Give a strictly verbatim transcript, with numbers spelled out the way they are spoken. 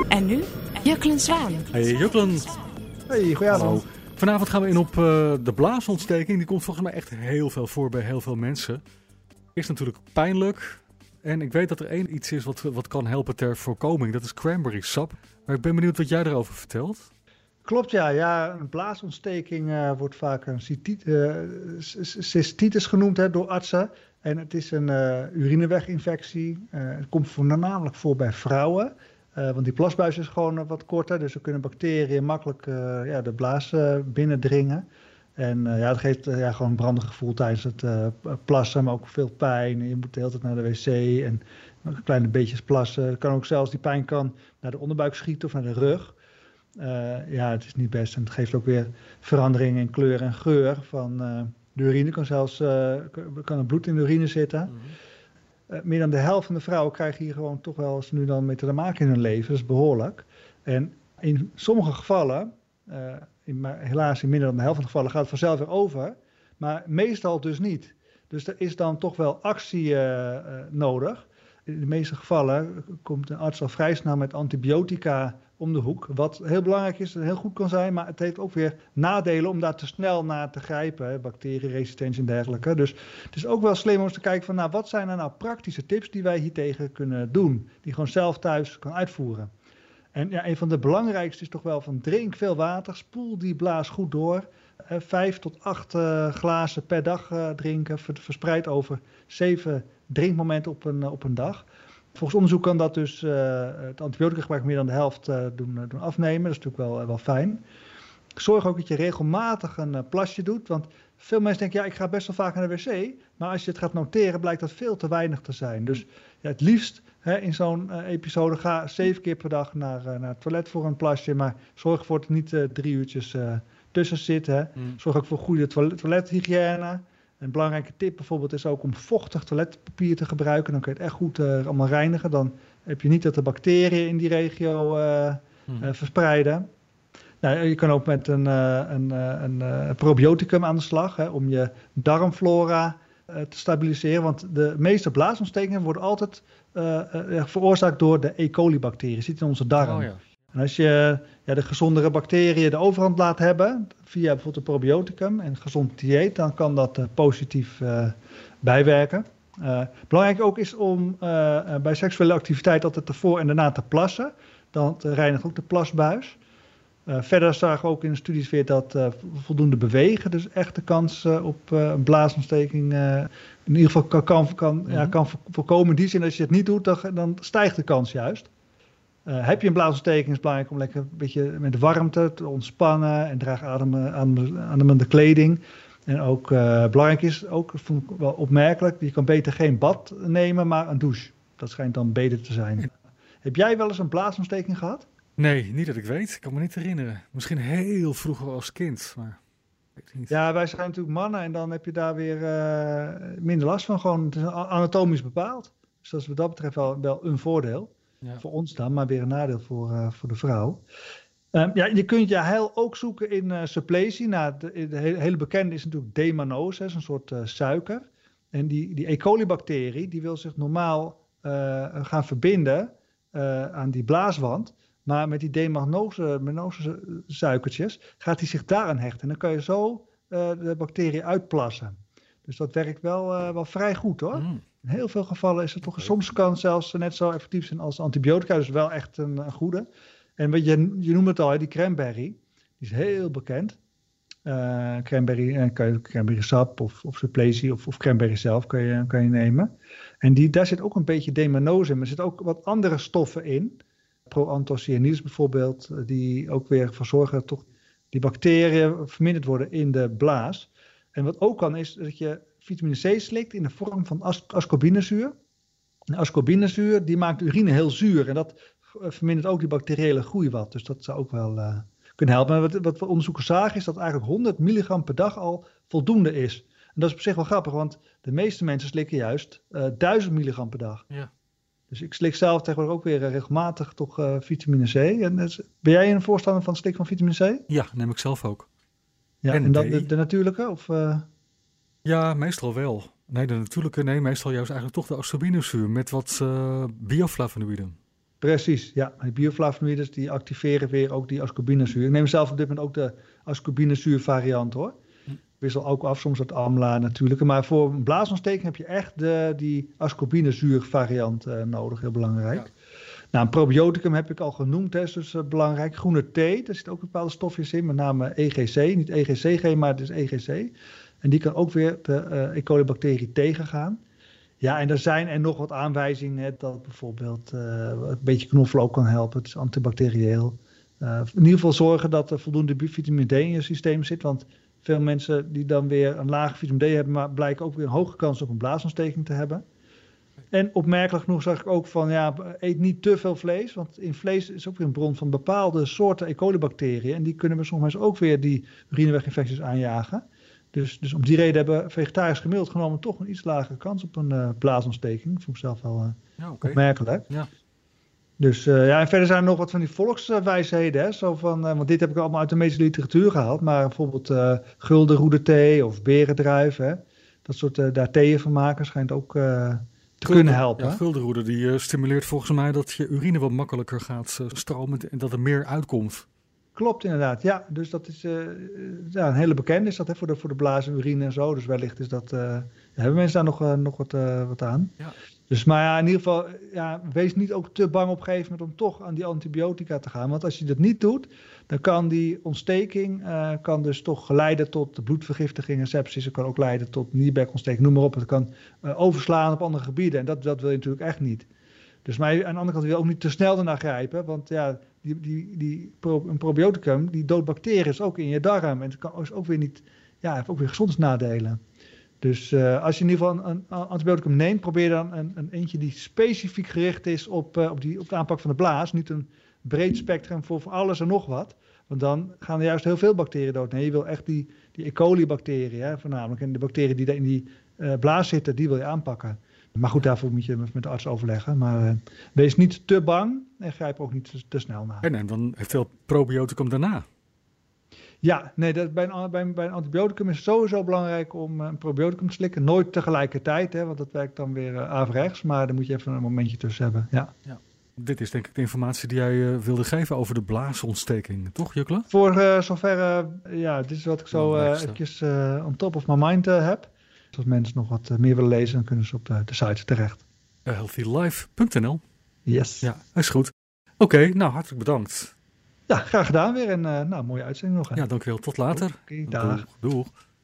En nu, Juklen Zwaan. Hey Juklen. Hey, goedenavond. Vanavond gaan we in op uh, de blaasontsteking. Die komt volgens mij echt heel veel voor bij heel veel mensen. Is natuurlijk pijnlijk. En ik weet dat er één iets is wat, wat kan helpen ter voorkoming. Dat is cranberry sap. Maar ik ben benieuwd wat jij erover vertelt. Klopt, ja. ja een blaasontsteking uh, wordt vaak een uh, cystitis genoemd hè, door artsen. En het is een uh, urineweginfectie. Uh, het komt voornamelijk voor bij vrouwen. Uh, want die plasbuis is gewoon uh, wat korter. Dus er kunnen bacteriën makkelijk uh, ja, de blaas uh, binnendringen. En uh, ja, dat geeft uh, ja, gewoon een brandig gevoel tijdens het uh, plassen. Maar ook veel pijn. Je moet de hele tijd naar de wc. En kleine beetjes plassen. Het kan ook zelfs, die pijn kan naar de onderbuik schieten of naar de rug. Uh, ja, het is niet best. En het geeft ook weer verandering in kleur en geur van uh, de urine. Kan zelfs uh, kan er bloed in de urine zitten. Mm-hmm. Uh, meer dan de helft van de vrouwen krijgen hier gewoon toch wel eens nu dan mee te maken in hun leven. Dat is behoorlijk. En in sommige gevallen, uh, in, maar helaas in minder dan de helft van de gevallen, gaat het vanzelf weer over. Maar meestal dus niet. Dus er is dan toch wel actie uh, uh, nodig. In de meeste gevallen komt een arts al vrij snel met antibiotica om de hoek. Wat heel belangrijk is, heel goed kan zijn, maar het heeft ook weer nadelen om daar te snel naar te grijpen. Bacterieresistentie en dergelijke. Dus het is ook wel slim om eens te kijken van, nou, wat zijn er nou praktische tips die wij hiertegen kunnen doen? Die gewoon zelf thuis kan uitvoeren. En ja, een van de belangrijkste is toch wel van, drink veel water, spoel die blaas goed door. Uh, vijf tot acht uh, glazen per dag uh, drinken, verspreid over zeven drinkmomenten op een, uh, op een dag. Volgens onderzoek kan dat dus uh, het antibiotica gebruik meer dan de helft uh, doen, uh, doen afnemen. Dat is natuurlijk wel, uh, wel fijn. Zorg ook dat je regelmatig een uh, plasje doet. Want veel mensen denken, ja, ik ga best wel vaak naar de wc. Maar als je het gaat noteren, blijkt dat veel te weinig te zijn. Dus ja, het liefst hè, in zo'n uh, episode ga zeven keer per dag naar, uh, naar het toilet voor een plasje. Maar zorg ervoor dat er niet uh, drie uurtjes uh, tussen zit. Hè. Mm. Zorg ook voor goede toilet, toilethygiëne. Een belangrijke tip bijvoorbeeld is ook om vochtig toiletpapier te gebruiken. Dan kun je het echt goed uh, allemaal reinigen. Dan heb je niet dat de bacteriën in die regio uh, hmm. uh, verspreiden. Nou, je kan ook met een, uh, een, uh, een uh, probioticum aan de slag. Hè, om je darmflora uh, te stabiliseren. Want de meeste blaasontstekingen worden altijd uh, uh, veroorzaakt door de E. coli bacteriën. Zitten in onze darm. Oh, ja. En als je ja, de gezondere bacteriën de overhand laat hebben, via bijvoorbeeld een probioticum en gezond dieet, dan kan dat uh, positief uh, bijwerken. Uh, belangrijk ook is om uh, bij seksuele activiteit altijd ervoor en daarna te plassen. Dan uh, reinigt ook de plasbuis. Uh, verder zagen we ook in de studies weer dat uh, voldoende bewegen, dus echt de kans uh, op uh, een blaasontsteking uh, in ieder geval kan, kan, kan, mm-hmm. ja, kan voorkomen. In die zin, als je het niet doet, dan, dan stijgt de kans juist. Uh, heb je een blaasontsteking, is het belangrijk om lekker een beetje met de warmte te ontspannen en draag adem, adem, ademende kleding. En ook uh, belangrijk is, ook vond ik wel opmerkelijk, je kan beter geen bad nemen, maar een douche. Dat schijnt dan beter te zijn. Ja. Heb jij wel eens een blaasontsteking gehad? Nee, niet dat ik weet. Ik kan me niet herinneren. Misschien heel vroeger als kind, maar weet ik niet. Ja, wij zijn natuurlijk mannen en dan heb je daar weer uh, minder last van. Gewoon, het is anatomisch bepaald. Dus dat is wat dat betreft wel, wel een voordeel. Ja. Voor ons dan, maar weer een nadeel voor, uh, voor de vrouw. Um, ja, je kunt je heil ook zoeken in uh, suppletie. Nou, de, de hele bekende is natuurlijk D-mannose, een soort uh, suiker. En die, die E. coli-bacterie die wil zich normaal uh, gaan verbinden uh, aan die blaaswand. Maar met die D-mannose suikertjes gaat hij zich daaraan hechten. En dan kan je zo uh, de bacterie uitplassen. Dus dat werkt wel, uh, wel vrij goed hoor. Mm. In heel veel gevallen is het toch, soms kan het zelfs net zo effectief zijn als antibiotica. Dus wel echt een, een goede. En wat je, je noemt het al, hè, die cranberry. Die is heel bekend. Uh, cranberry, en kan je cranberry sap of, of suppletie of, of cranberry zelf kan je, kan je nemen. En die, daar zit ook een beetje D-mannose in. Maar er zitten ook wat andere stoffen in. Proanthocyanidins bijvoorbeeld. Die ook weer ervoor zorgen dat toch die bacteriën verminderd worden in de blaas. En wat ook kan is dat je vitamine C slikt in de vorm van as- ascorbinezuur. En ascorbinezuur die maakt urine heel zuur en dat vermindert ook die bacteriële groei wat. Dus dat zou ook wel uh, kunnen helpen. Maar wat, wat we onderzoeken zagen is dat eigenlijk honderd milligram per dag al voldoende is. En dat is op zich wel grappig, want de meeste mensen slikken juist uh, duizend milligram per dag. Ja. Dus ik slik zelf tegenwoordig ook weer uh, regelmatig toch uh, vitamine C. En, uh, ben jij een voorstander van het slikken van vitamine C? Ja, neem ik zelf ook. Ja, en, en dat de, de natuurlijke? Of, uh... Ja, meestal wel. Nee, de natuurlijke, nee, meestal juist eigenlijk toch de ascorbinezuur met wat uh, bioflavonoïden. Precies, ja. Die bioflavonoïdes die activeren weer ook die ascorbinezuur. Ik neem zelf op dit moment ook de ascorbinezuur variant hoor. Wissel ook af soms het amla natuurlijk. Maar voor een blaasontsteking heb je echt de, die ascorbinezuur variant uh, nodig. Heel belangrijk. Ja. Nou, een probioticum heb ik al genoemd. Hè, is dus uh, belangrijk. Groene thee, daar zitten ook bepaalde stofjes in. Met name E G C. Niet E G C G, maar het is E G C. En die kan ook weer de uh, E. coli bacterie tegengaan. Ja, en er zijn er nog wat aanwijzingen. Hè, dat bijvoorbeeld uh, een beetje knoflook kan helpen. Het is antibacterieel. Uh, in ieder geval zorgen dat er voldoende vitamine D in je systeem zit. Want veel mensen die dan weer een lage vitamine D hebben, maar blijken ook weer een hoge kans op een blaasontsteking te hebben. En opmerkelijk genoeg zag ik ook van, ja, eet niet te veel vlees. Want in vlees is ook weer een bron van bepaalde soorten E. coli bacteriën. En die kunnen we soms ook weer die urineweginfecties aanjagen. Dus, dus om die reden hebben vegetariërs gemiddeld genomen toch een iets lagere kans op een uh, blaasontsteking. Dat vond ik zelf wel uh, ja, okay. opmerkelijk. Ja. Dus uh, ja, en verder zijn er nog wat van die volkswijsheden. Hè? Zo van, uh, want dit heb ik allemaal uit de medische literatuur gehaald. Maar bijvoorbeeld uh, guldenroede thee of berendruif. Hè? Dat soort uh, daar theeën van maken schijnt ook uh, te Gulden, kunnen helpen. Ja, guldenroede die uh, stimuleert volgens mij dat je urine wat makkelijker gaat uh, stromen en dat er meer uitkomt. Klopt inderdaad, ja. Dus dat is uh, ja, een hele bekende is dat hè, voor de, voor de blaas en urine en zo. Dus wellicht is dat, uh, hebben mensen daar nog, uh, nog wat, uh, wat aan. Ja. Dus maar ja, in ieder geval, ja, wees niet ook te bang op een gegeven moment om toch aan die antibiotica te gaan. Want als je dat niet doet, dan kan die ontsteking uh, kan dus toch leiden tot bloedvergiftiging en sepsis. Het kan ook leiden tot nierbekontsteking, noem maar op. Het kan uh, overslaan op andere gebieden en dat, dat wil je natuurlijk echt niet. Dus maar aan de andere kant wil je ook niet te snel ernaar grijpen, want ja, die, die, die pro, een probioticum, die doodt bacteriën is ook in je darm en het kan is ook weer niet, ja, heeft ook weer gezondheidsnadelen. Dus uh, als je in ieder geval een, een antibioticum neemt, probeer dan een, een eentje die specifiek gericht is op, uh, op, die, op de aanpak van de blaas. Niet een breed spectrum voor, voor alles en nog wat. Want dan gaan er juist heel veel bacteriën dood. Nee, je wil echt die, die E. coli bacteriën hè, voornamelijk. En de bacteriën die in die uh, blaas zitten, die wil je aanpakken. Maar goed, daarvoor moet je met, met de arts overleggen. Maar uh, wees niet te bang en grijp ook niet te, te snel naar. En, en dan heeft wel probioticum daarna. Ja, nee, dat, bij, een, bij, bij een antibioticum is het sowieso belangrijk om een probioticum te slikken. Nooit tegelijkertijd, hè, want dat werkt dan weer uh, averechts. Maar dan moet je even een momentje tussen hebben. Ja. Ja. Dit is denk ik de informatie die jij uh, wilde geven over de blaasontsteking, toch Jukla? Voor uh, zover, uh, ja, dit is wat ik zo uh, eventjes uh, on top of my mind uh, heb. Dus als mensen nog wat uh, meer willen lezen, dan kunnen ze op uh, de site terecht. Uh, healthy life punt n l. Yes. Ja, is goed. Oké, okay, nou hartelijk bedankt. Ja, graag gedaan weer en uh, nou, mooie uitzending nog. Hè? Ja, dankjewel. Tot later. Okay, dag. Doeg. Doeg.